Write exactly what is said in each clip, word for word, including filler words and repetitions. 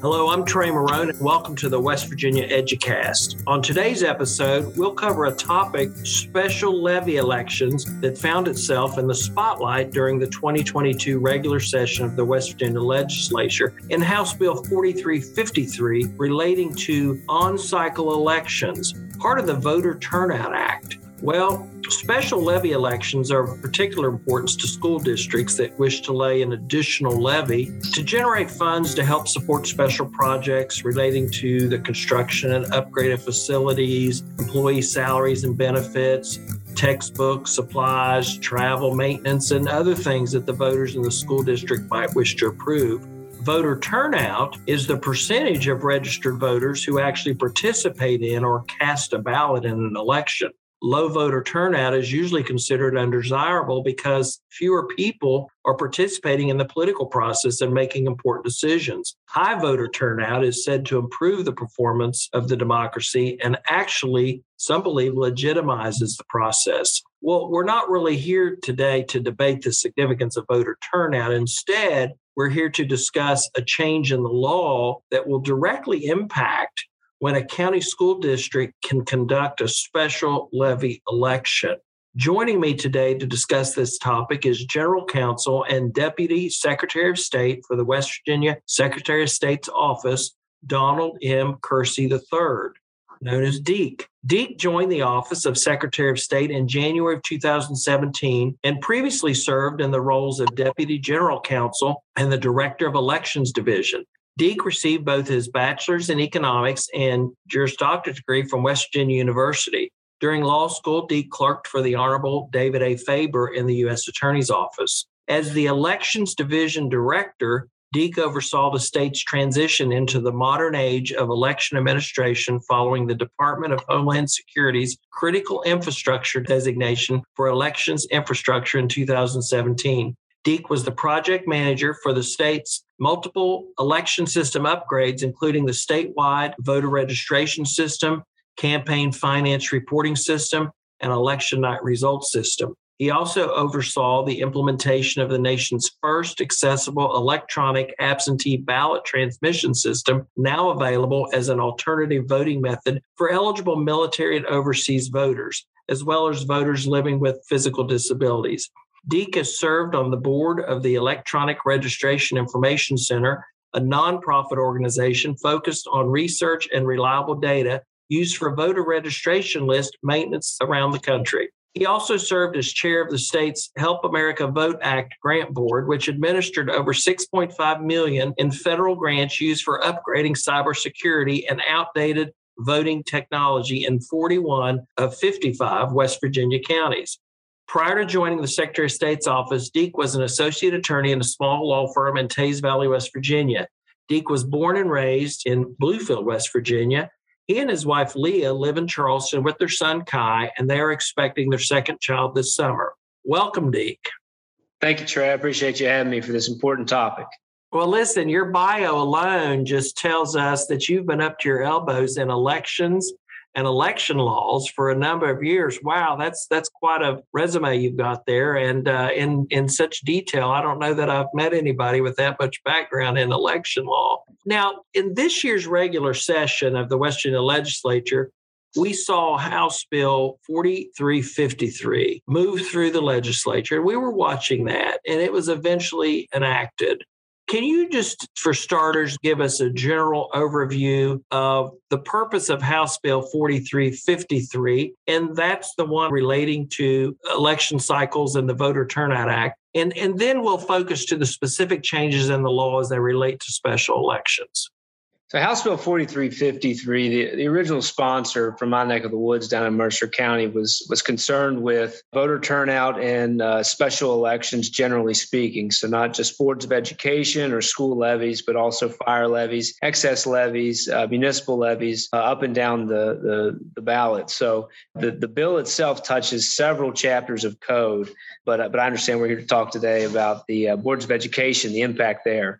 Hello, I'm Trey Marone, and welcome to the West Virginia EduCast. On today's episode, we'll cover a topic, special levy elections, that found itself in the spotlight during the twenty twenty-two regular session of the West Virginia Legislature in House Bill forty-three fifty-three relating to on-cycle elections, part of the Voter Turnout Act. Well, special levy elections are of particular importance to school districts that wish to lay an additional levy to generate funds to help support special projects relating to the construction and upgrade of facilities, employee salaries and benefits, textbooks, supplies, travel, maintenance, and other things that the voters in the school district might wish to approve. Voter turnout is the percentage of registered voters who actually participate in or cast a ballot in an election. Low voter turnout is usually considered undesirable because fewer people are participating in the political process and making important decisions. High voter turnout is said to improve the performance of the democracy and actually, some believe, legitimizes the process. Well, we're not really here today to debate the significance of voter turnout. Instead, we're here to discuss a change in the law that will directly impact when a county school district can conduct a special levy election. Joining me today to discuss this topic is General Counsel and Deputy Secretary of State for the West Virginia Secretary of State's Office, Donald M. Kersey the third, known as Deke. Deke joined the office of Secretary of State in January of two thousand seventeen and previously served in the roles of Deputy General Counsel and the Director of Elections Division. Deke received both his bachelor's in economics and Juris Doctorate degree from West Virginia University. During law school, Deke clerked for the Honorable David A. Faber in the U S Attorney's Office. As the Elections Division Director, Deke oversaw the state's transition into the modern age of election administration following the Department of Homeland Security's critical infrastructure designation for elections infrastructure in two thousand seventeen. Deke was the project manager for the state's multiple election system upgrades, including the statewide voter registration system, campaign finance reporting system, and election night results system. He also oversaw the implementation of the nation's first accessible electronic absentee ballot transmission system, now available as an alternative voting method for eligible military and overseas voters, as well as voters living with physical disabilities. Deke has served on the board of the Electronic Registration Information Center, a nonprofit organization focused on research and reliable data used for voter registration list maintenance around the country. He also served as chair of the state's Help America Vote Act grant board, which administered over six point five million dollars in federal grants used for upgrading cybersecurity and outdated voting technology in forty-one of fifty-five West Virginia counties. Prior to joining the Secretary of State's office, Deke was an associate attorney in a small law firm in Teays Valley, West Virginia. Deke was born and raised in Bluefield, West Virginia. He and his wife, Leah, live in Charleston with their son, Kai, and they are expecting their second child this summer. Welcome, Deke. Thank you, Trey. I appreciate you having me for this important topic. Well, listen, your bio alone just tells us that you've been up to your elbows in elections and election laws for a number of years. Wow, that's that's quite a resume you've got there, and uh, in in such detail. I don't know that I've met anybody with that much background in election law. Now, in this year's regular session of the West Virginia Legislature, we saw House Bill forty-three fifty-three move through the legislature. We were watching that, and it was eventually enacted. Can you just, for starters, give us a general overview of the purpose of House Bill forty-three fifty-three? And that's the one relating to election cycles and the Voter Turnout Act. And, and then we'll focus to the specific changes in the law as they relate to special elections. So House Bill forty-three fifty-three, the, the original sponsor from my neck of the woods down in Mercer County was was concerned with voter turnout and uh, special elections, generally speaking. So not just boards of education or school levies, but also fire levies, excess levies, uh, municipal levies, uh, up and down the, the, the ballot. So the, the bill itself touches several chapters of code, but, uh, but I understand we're here to talk today about the uh, boards of education, the impact there.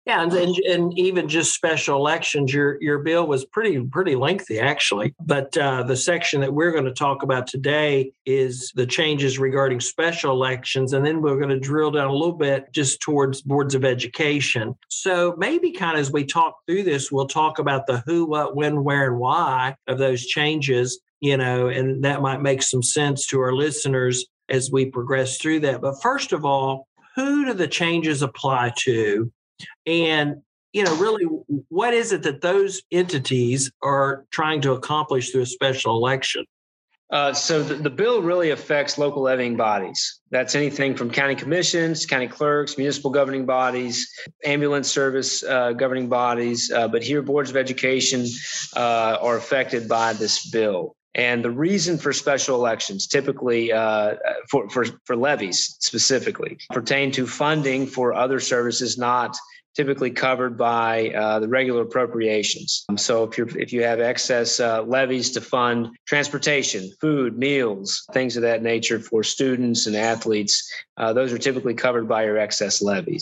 Yeah, and, and and even just special elections, your your bill was pretty pretty lengthy actually. But uh, the section that we're going to talk about today is the changes regarding special elections, and then we're going to drill down a little bit just towards boards of education. So maybe kind of as we talk through this, we'll talk about the who, what, when, where, and why of those changes. You know, and that might make some sense to our listeners as we progress through that. But first of all, who do the changes apply to? And, you know, really, what is it that those entities are trying to accomplish through a special election? Uh, so the, the bill really affects local levying bodies. That's anything from county commissions, county clerks, municipal governing bodies, ambulance service uh, governing bodies. Uh, but here, boards of education uh, are affected by this bill. And the reason for special elections, typically uh, for, for, for levies specifically, pertain to funding for other services not typically covered by uh, the regular appropriations. Um, so if you're if you have excess uh, levies to fund transportation, food, meals, things of that nature for students and athletes, uh, those are typically covered by your excess levies.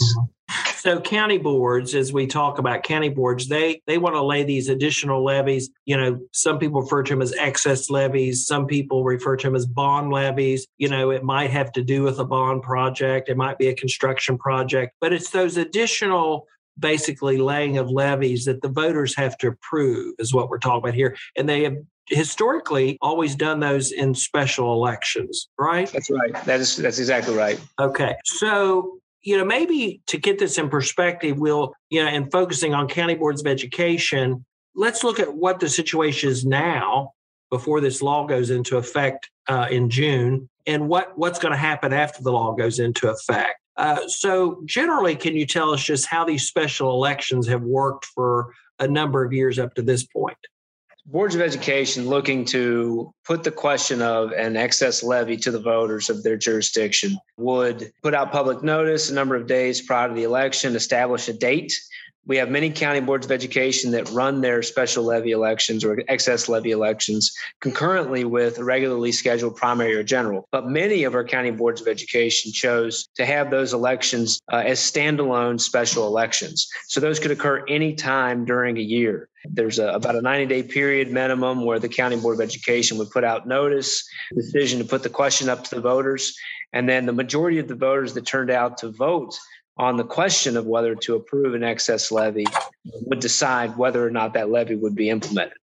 So county boards, as we talk about county boards, they they want to lay these additional levies. You know, some people refer to them as excess levies. Some people refer to them as bond levies. You know, it might have to do with a bond project. It might be a construction project. But it's those additional, basically, laying of levies that the voters have to approve is what we're talking about here. And they have historically always done those in special elections, right? That's right. That is that's exactly right. Okay. So, you know, maybe to get this in perspective, we'll, you know, and focusing on county boards of education, let's look at what the situation is now before this law goes into effect uh, in June, and what, what's going to happen after the law goes into effect. Uh, so generally, can you tell us just how these special elections have worked for a number of years up to this point? Boards of education looking to put the question of an excess levy to the voters of their jurisdiction would put out public notice a number of days prior to the election, establish a date. We have many county boards of education that run their special levy elections or excess levy elections concurrently with a regularly scheduled primary or general. But many of our county boards of education chose to have those elections uh, as standalone special elections. So those could occur any time during a year. There's a, about a ninety-day period minimum where the county board of education would put out notice, decision to put the question up to the voters, and then the majority of the voters that turned out to vote on the question of whether to approve an excess levy would decide whether or not that levy would be implemented.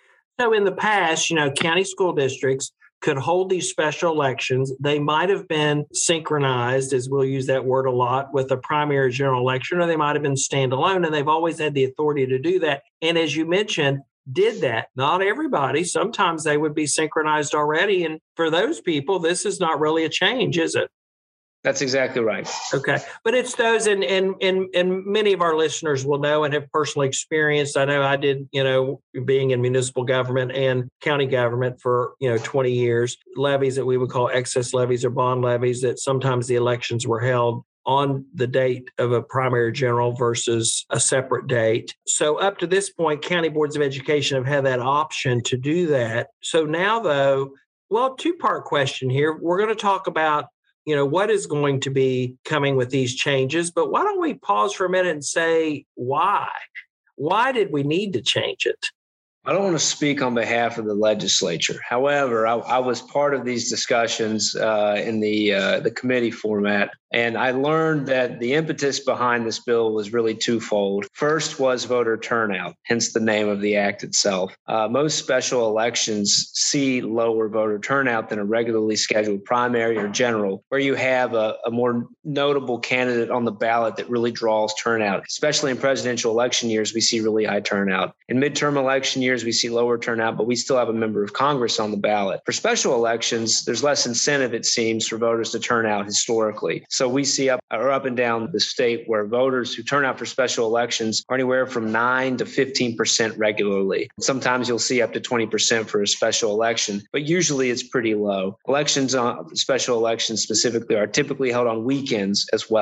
So in the past, you know, county school districts could hold these special elections. They might have been synchronized, as we'll use that word a lot, with a primary or general election, or they might have been standalone, and they've always had the authority to do that. And as you mentioned, did that. Not everybody. Sometimes they would be synchronized already. And for those people, this is not really a change, is it? That's exactly right. Okay. But it's those, and, and, and, and many of our listeners will know and have personally experienced. I know I did, you know, being in municipal government and county government for, you know, twenty years, levies that we would call excess levies or bond levies, that sometimes the elections were held on the date of a primary general versus a separate date. So up to this point, county boards of education have had that option to do that. So now, though, well, two-part question here. We're going to talk about, you know, what is going to be coming with these changes, but why don't we pause for a minute and say why? Why did we need to change it? I don't want to speak on behalf of the legislature. However, I, I was part of these discussions uh, in the uh, the committee format, and I learned that the impetus behind this bill was really twofold. First was voter turnout, hence the name of the act itself. Uh, most special elections see lower voter turnout than a regularly scheduled primary or general, where you have a, a more notable candidate on the ballot that really draws turnout. Especially in presidential election years, we see really high turnout. In midterm election years, we see lower turnout, but we still have a member of Congress on the ballot. For special elections, there's less incentive, it seems, for voters to turn out historically. So we see up or up and down the state where voters who turn out for special elections are anywhere from nine to fifteen percent regularly. Sometimes you'll see up to twenty percent for a special election, but usually it's pretty low. Elections, on special elections specifically, are typically held on weekends as well.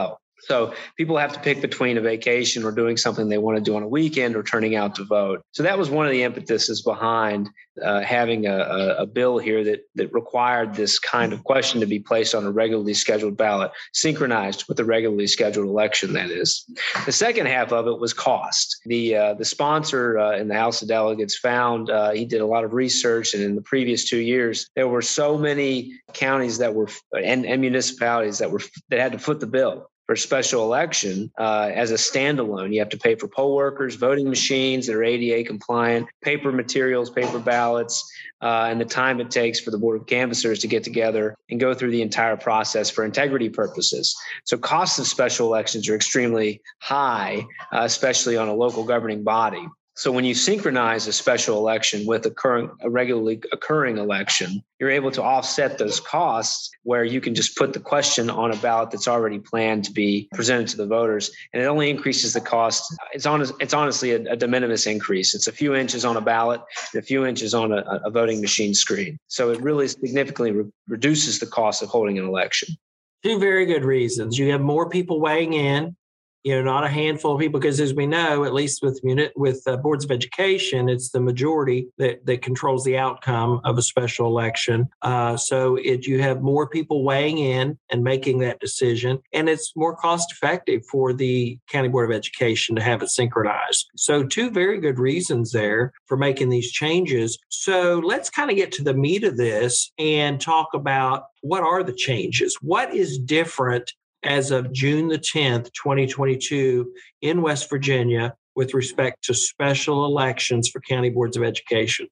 So people have to pick between a vacation or doing something they want to do on a weekend or turning out to vote. So that was one of the impetuses behind uh, having a, a, a bill here that that required this kind of question to be placed on a regularly scheduled ballot, synchronized with the regularly scheduled election, that is. The second half of it was cost. The uh, the sponsor uh, in the House of Delegates found, uh, he did a lot of research, and in the previous two years, there were so many counties that were and, and municipalities that were that had to foot the bill for special election uh, as a standalone. You have to pay for poll workers, voting machines that are A D A compliant, paper materials, paper ballots, uh, and the time it takes for the Board of Canvassers to get together and go through the entire process for integrity purposes. So costs of special elections are extremely high, uh, especially on a local governing body. So when you synchronize a special election with a current, a regularly occurring election, you're able to offset those costs where you can just put the question on a ballot that's already planned to be presented to the voters, and it only increases the cost. It's honest, it's honestly a, a de minimis increase. It's a few inches on a ballot and a few inches on a, a voting machine screen. So it really significantly re- reduces the cost of holding an election. Two very good reasons. You have more people weighing in. You know, not a handful of people, because as we know, at least with unit with uh, boards of education, it's the majority that, that controls the outcome of a special election. Uh, so it, you have more people weighing in and making that decision, and it's more cost effective for the County Board of Education to have it synchronized. So two very good reasons there for making these changes. So let's kind of get to the meat of this and talk about what are the changes? What is different as of June the tenth, twenty twenty-two in West Virginia with respect to special elections for county boards of education?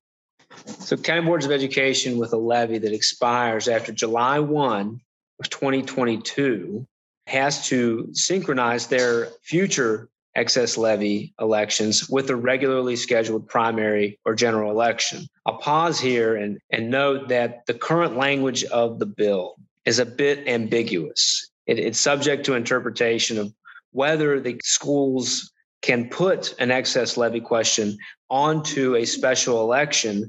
So county boards of education with a levy that expires after July first of twenty twenty-two has to synchronize their future excess levy elections with a regularly scheduled primary or general election. I'll pause here and, and note that the current language of the bill is a bit ambiguous. It, it's subject to interpretation of whether the schools can put an excess levy question onto a special election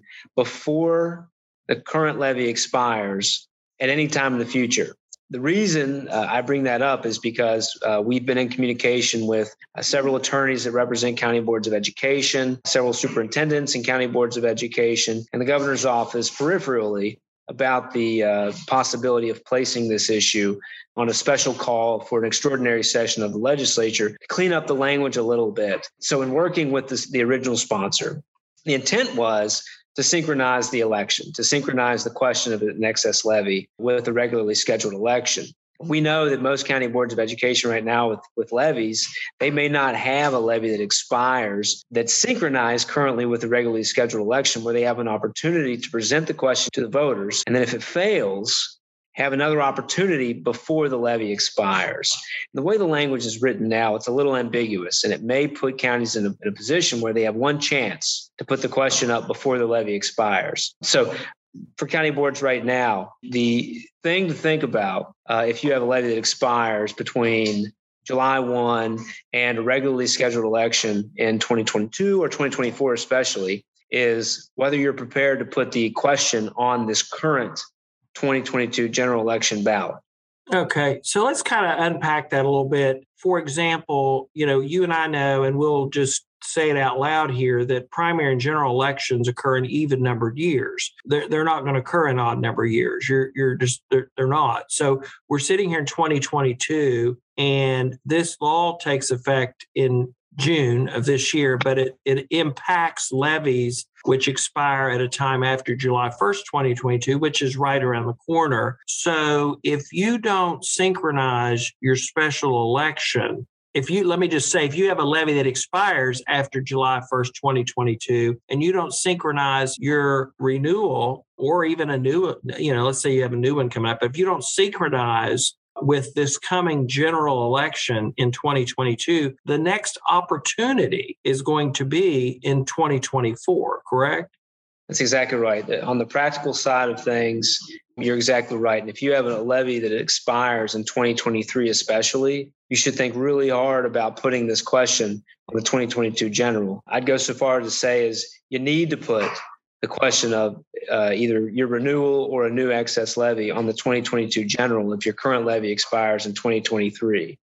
before the current levy expires at any time in the future. The reason uh, I bring that up is because uh, we've been in communication with uh, several attorneys that represent county boards of education, several superintendents in county boards of education, and the governor's office peripherally about the uh, possibility of placing this issue on a special call for an extraordinary session of the legislature to clean up the language a little bit. So in working with this, the original sponsor, the intent was to synchronize the election, to synchronize the question of an excess levy with a regularly scheduled election. We know that most county boards of education right now with, with levies, they may not have a levy that expires that's synchronized currently with the regularly scheduled election where they have an opportunity to present the question to the voters. And then if it fails, have another opportunity before the levy expires. And the way the language is written now, it's a little ambiguous, and it may put counties in a, in a position where they have one chance to put the question up before the levy expires. So for county boards right now, the thing to think about uh, if you have a levy that expires between July first and a regularly scheduled election in twenty twenty-two or twenty twenty-four especially, is whether you're prepared to put the question on this current twenty twenty-two general election ballot. Okay, so let's kind of unpack that a little bit. For example, you know, you and I know, and we'll just say it out loud here, that primary and general elections occur in even numbered years. They're, they're not going to occur in odd number years. You're you're just they're, they're not. So we're sitting here in twenty twenty-two, and this law takes effect in June of this year, but it, it impacts levies which expire at a time after July first, twenty twenty-two, which is right around the corner. So if you don't synchronize your special election, if you, let me just say, if you have a levy that expires after July first, twenty twenty-two, and you don't synchronize your renewal or even a new, you know, let's say you have a new one coming up, if you don't synchronize with this coming general election in twenty twenty-two, the next opportunity is going to be in twenty twenty-four, correct? That's exactly right. On the practical side of things, you're exactly right. And if you have a levy that expires in twenty twenty-three especially, you should think really hard about putting this question on the twenty twenty-two general. I'd go so far as to say is you need to put the question of uh, either your renewal or a new excess levy on the twenty twenty-two general if your current levy expires in twenty twenty-three.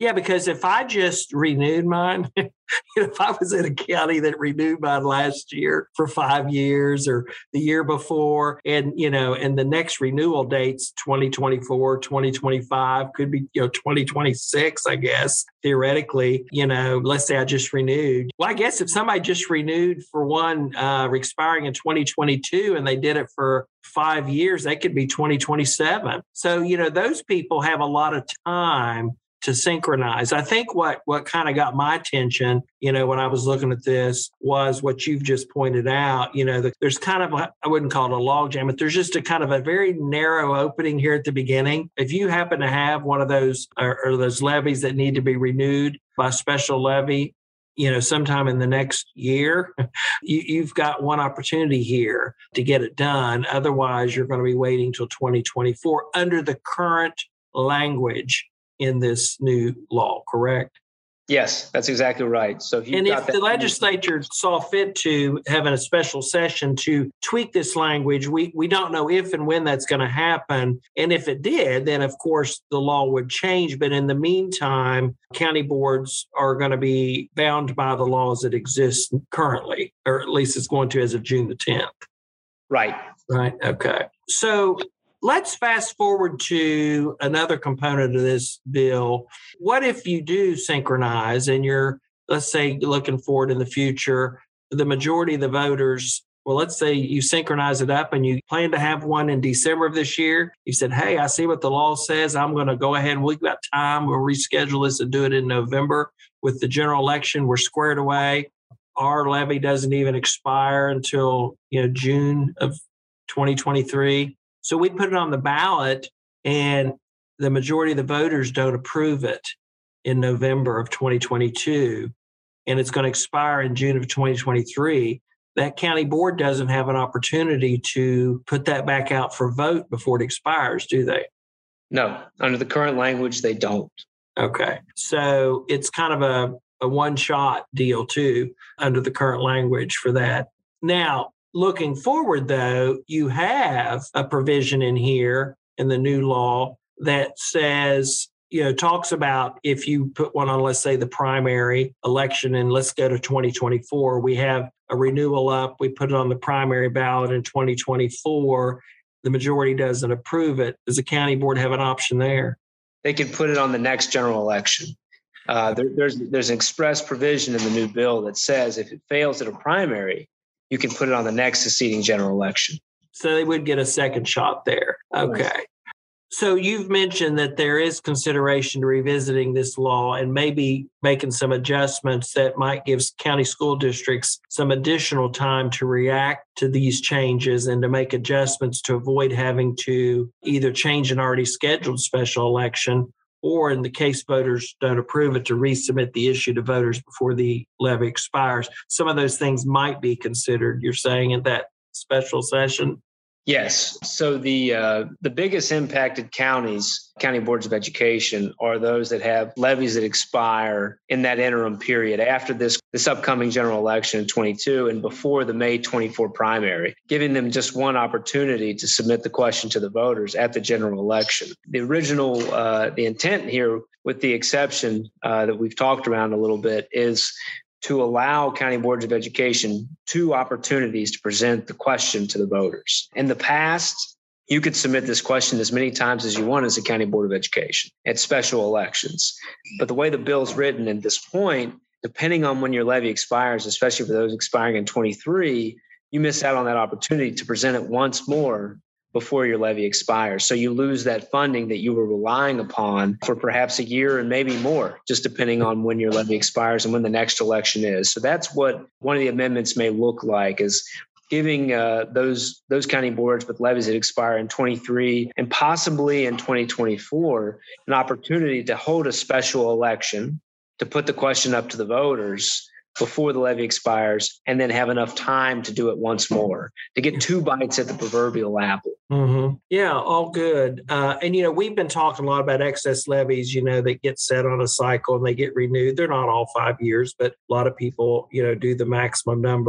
Yeah, because if I just renewed mine, you know, if I was in a county that renewed mine last year for five years or the year before, and, you know, and the next renewal date's twenty twenty-four, twenty twenty-five, could be, you know, twenty twenty-six, I guess, theoretically, you know, let's say I just renewed. Well, I guess if somebody just renewed for one uh, expiring in twenty twenty-two and they did it for five years, that could be twenty twenty-seven. So, you know, those people have a lot of time to synchronize. I think what what kind of got my attention, you know, when I was looking at this was what you've just pointed out. You know, that there's kind of, a, I wouldn't call it a logjam, but there's just a kind of a very narrow opening here at the beginning. If you happen to have one of those or, or those levies that need to be renewed by special levy, you know, sometime in the next year, you, you've got one opportunity here to get it done. Otherwise, you're going to be waiting till twenty twenty-four under the current language in this new law, correct? Yes, that's exactly right. So if and if the legislature saw fit to having a special session to tweak this language, we, we don't know if and when that's going to happen. And if it did, then of course the law would change. But in the meantime, county boards are going to be bound by the laws that exist currently, or at least it's going to as of June the tenth. Right. Right. Okay. So let's fast forward to another component of this bill. What if you do synchronize and you're, let's say, looking forward in the future, the majority of the voters, well, let's say you synchronize it up and you plan to have one in December of this year. You said, hey, I see what the law says. I'm going to go ahead and we've got time. We'll reschedule this and do it in November. With the general election, we're squared away. Our levy doesn't even expire until, you know, June of twenty twenty-three. So we put it on the ballot and the majority of the voters don't approve it in November of twenty twenty-two, and it's going to expire in June of twenty twenty-three. That county board doesn't have an opportunity to put that back out for vote before it expires, do they? No, under the current language, they don't. Okay. So it's kind of a, a one-shot deal too, under the current language for that. Now, looking forward, though, you have a provision in here in the new law that says, you know, talks about if you put one on, let's say, the primary election, and let's go to twenty twenty-four, we have a renewal up, we put it on the primary ballot in twenty twenty-four, the majority doesn't approve it. Does the county board have an option there? They can put it on the next general election. Uh, there, there's there's an express provision in the new bill that says if it fails at a primary, you can put it on the next succeeding general election. So they would get a second shot there. Okay. Right. So you've mentioned that there is consideration to revisiting this law and maybe making some adjustments that might give county school districts some additional time to react to these changes and to make adjustments to avoid having to either change an already scheduled special election or, in the case voters don't approve it, to resubmit the issue to voters before the levy expires. Some of those things might be considered, you're saying, in that special session? Yes. So the uh, the biggest impacted counties, county boards of education, are those that have levies that expire in that interim period after this this upcoming general election in twenty-two and before the May twenty-four primary, giving them just one opportunity to submit the question to the voters at the general election. The original, uh, the intent here, with the exception uh, that we've talked around a little bit, is to allow county boards of education two opportunities to present the question to the voters. In the past, you could submit this question as many times as you want as a county board of education at special elections. But the way the bill's written at this point, depending on when your levy expires, especially for those expiring in twenty-three, you miss out on that opportunity to present it once more before your levy expires. So you lose that funding that you were relying upon for perhaps a year and maybe more, just depending on when your levy expires and when the next election is. So that's what one of the amendments may look like, is giving uh, those those county boards with levies that expire in twenty-three and possibly in twenty twenty-four an opportunity to hold a special election, to put the question up to the voters before the levy expires, and then have enough time to do it once more, to get two bites at the proverbial apple. Mm-hmm. Yeah, all good. Uh, and, you know, we've been talking a lot about excess levies, you know, that get set on a cycle and they get renewed. They're not all five years, but a lot of people, you know, do the maximum number.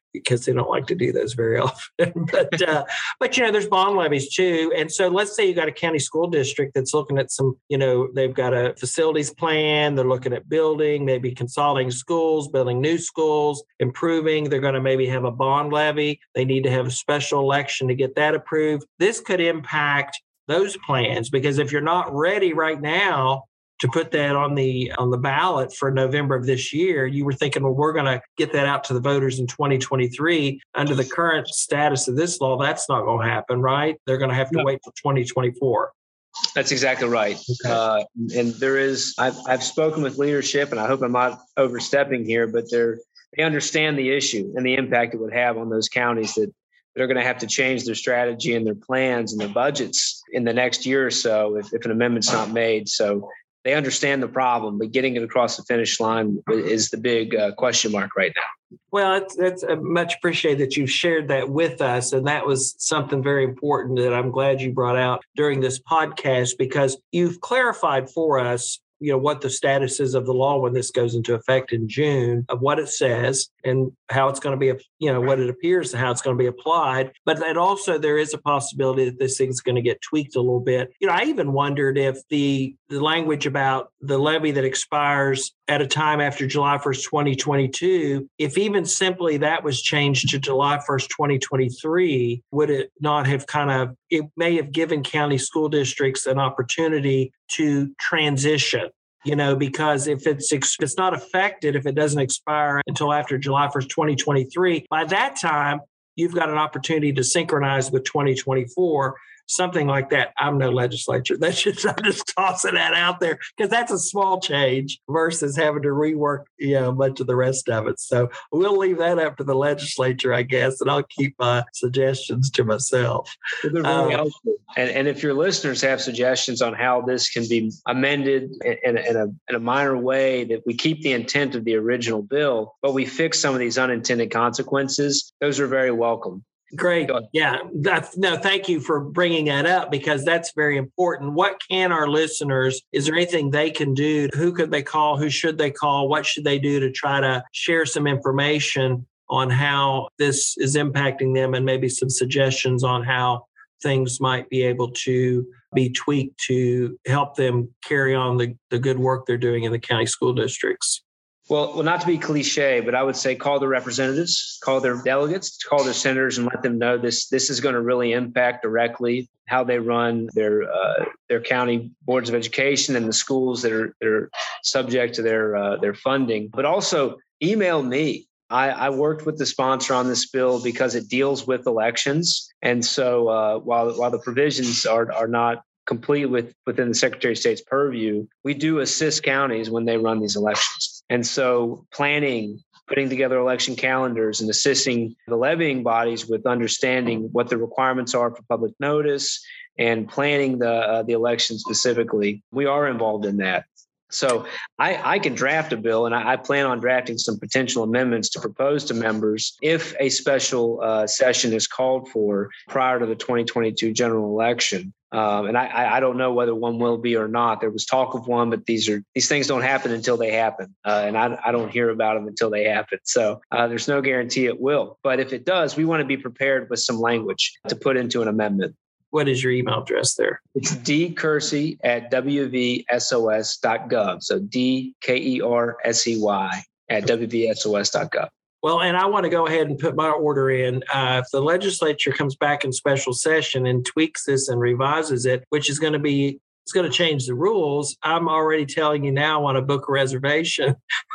because they don't like to do those very often. but, uh, but, you know, there's bond levies too. And so let's say you got a county school district that's looking at some, you know, they've got a facilities plan. They're looking at building, maybe consolidating schools, building new schools, improving. They're going to maybe have a bond levy. They need to have a special election to get that approved. This could impact those plans, because if you're not ready right now to put that on the on the ballot for November of this year, you were thinking, well, we're going to get that out to the voters in twenty twenty-three. Under the current status of this law, that's not going to happen, right? They're going to have to no. wait till twenty twenty-four. That's exactly right. Okay. Uh, and there is, I've, I've spoken with leadership, and I hope I'm not overstepping here, but they're, they understand the issue and the impact it would have on those counties that they're going to have to change their strategy and their plans and their budgets in the next year or so if, if an amendment's not made. So they understand the problem, but getting it across the finish line is the big uh, question mark right now. Well, it's, it's uh, much appreciated that you've shared that with us. And that was something very important that I'm glad you brought out during this podcast, because you've clarified for us, you know, what the status is of the law when this goes into effect in June, of what it says and how it's going to be, you know, what it appears and how it's going to be applied. But then also there is a possibility that this thing's going to get tweaked a little bit. You know, I even wondered if the, the language about the levy that expires at a time after July first, twenty twenty-two, if even simply that was changed to July first, twenty twenty-three, would it not have kind of, it may have given county school districts an opportunity to transition, you know, because if it's if it's not affected, if it doesn't expire until after July first, twenty twenty-three, by that time, you've got an opportunity to synchronize with twenty twenty-four. Something like that. I'm no legislature. That's just, I'm just tossing that out there because that's a small change versus having to rework, you know, much of the rest of it. So we'll leave that up to the legislature, I guess, and I'll keep my suggestions to myself. Well, they're very um, helpful. And, and if your listeners have suggestions on how this can be amended in, in, a, in a minor way, that we keep the intent of the original bill, but we fix some of these unintended consequences, those are very welcome. Great. Yeah. That's, no, thank you for bringing that up, because that's very important. What can our listeners, is there anything they can do? Who could they call? Who should they call? What should they do to try to share some information on how this is impacting them, and maybe some suggestions on how things might be able to be tweaked to help them carry on the, the good work they're doing in the county school districts? Well, well, not to be cliche, but I would say call their representatives, call their delegates, call their senators, and let them know this this is going to really impact directly how they run their uh, their county boards of education and the schools that are that are subject to their uh, their funding. But also email me. I, I worked with the sponsor on this bill because it deals with elections, and so uh, while while the provisions are are not complete with within the Secretary of State's purview, we do assist counties when they run these elections. And so planning, putting together election calendars, and assisting the levying bodies with understanding what the requirements are for public notice and planning the uh, the election specifically, we are involved in that. So I, I can draft a bill, and I, I plan on drafting some potential amendments to propose to members if a special uh, session is called for prior to the twenty twenty-two general election. Um, and I, I don't know whether one will be or not. There was talk of one, but these are these things don't happen until they happen, uh, and I, I don't hear about them until they happen. So uh, there's no guarantee it will. But if it does, we want to be prepared with some language to put into an amendment. What is your email address there? It's d kersey at w v s o s dot gov. So D K E R S E Y at w v s o s dot gov. Well, and I want to go ahead and put my order in. Uh, if the legislature comes back in special session and tweaks this and revises it, which is going to be, it's going to change the rules. I'm already telling you now, I want to book a reservation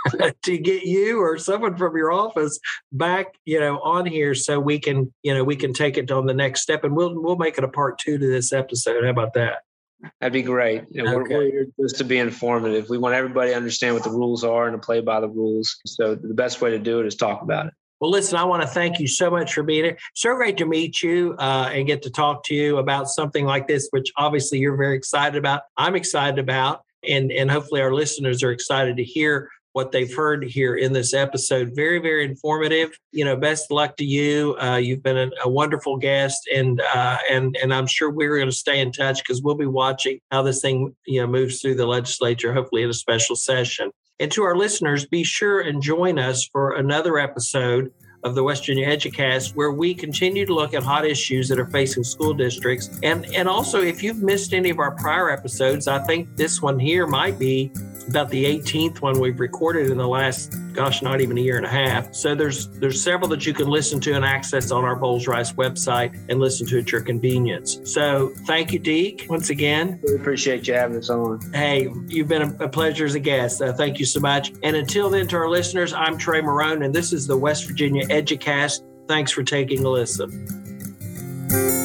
to get you or someone from your office back, you know, on here so we can, you know, we can take it on the next step, and we'll we'll make it a part two to this episode. How about that? That'd be great. You know, okay. We're, we're here just to be informative. We want everybody to understand what the rules are and to play by the rules. So the best way to do it is talk about it. Well, listen, I want to thank you so much for being here. So great to meet you uh, and get to talk to you about something like this, which obviously you're very excited about. I'm excited about, and, and hopefully our listeners are excited to hear what they've heard here in this episode. Very, very informative. You know, best of luck to you. Uh, you've been a, a wonderful guest, and uh, and and I'm sure we're going to stay in touch because we'll be watching how this thing, you know, moves through the legislature, hopefully in a special session. And to our listeners, be sure and join us for another episode of the West Virginia EDUCAST, where we continue to look at hot issues that are facing school districts. And, and also, if you've missed any of our prior episodes, I think this one here might be about the eighteenth one we've recorded in the last, gosh, not even a year and a half. So there's there's several that you can listen to and access on our Bowles Rice website and listen to at your convenience. So thank you, Deke, once again. We appreciate you having us on. Hey, you've been a, a pleasure as a guest. Uh, thank you so much. And until then, to our listeners, I'm Trey Marone, and this is the West Virginia EDUCAST. Thanks for taking a listen.